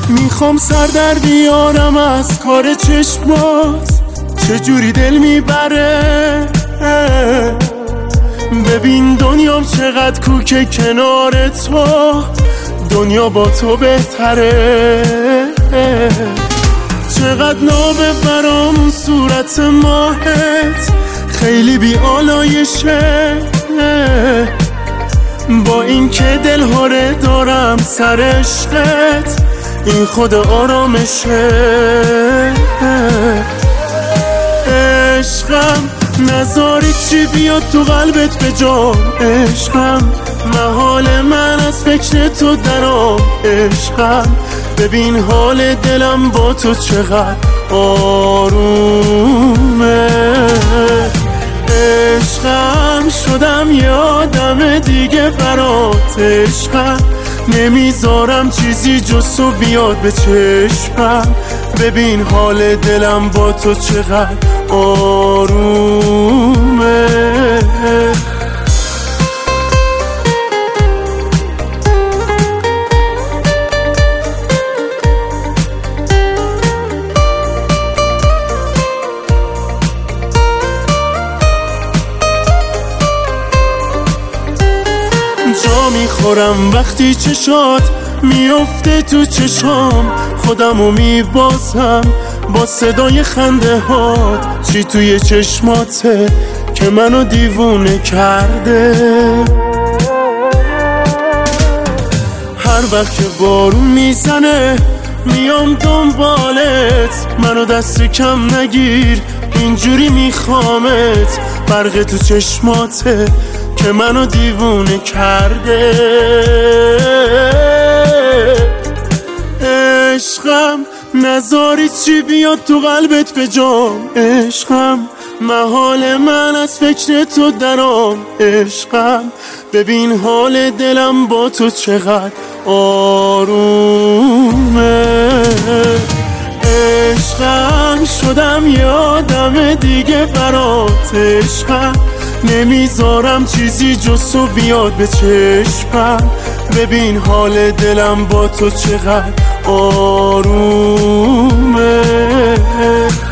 میخوام سر در بیارم از کار چشمات، چجوری دل میبره. ببین دنیام چقدر کوکه کنار تو، دنیا با تو بهتره. چقدر نابه برام صورت ماهت، خیلی بی آلایشه. با این که دل هاره دارم سر عشقت، این خود آرامشه. عشقم نذاری چی بیاد تو قلبت به جام. عشقم محال من از فکر تو درام. عشقم ببین حال دلم با تو چقدر آرومه. عشقم شدم یه آدم دیگه برات. عشقم نمیذارم چیزی جز تو بیاد به چشمم. ببین حال دلم با تو چقدر آرومه. جا میخورم وقتی چشات میفته تو چشام، خودمو میبازم با صدای خنده هات. چی توی چشماته که منو دیوونه کرده؟ هر وقت که بارون میزنه میام دنبالت، منو دست کم نگیر اینجوری میخوامت. برق تو چشماته که منو دیوونه کرده. عشقم نذاری چی بیاد تو قلبت به جام. عشقم محال من از فکر تو درام. عشقم ببین حال دلم با تو چقدر آرومه. عشقم شدم یه آدم دیگه برات. عشقم نمیذارم چیزی جز تو بیاد به چشمم. ببین حال دلم با تو چقدر آرومه.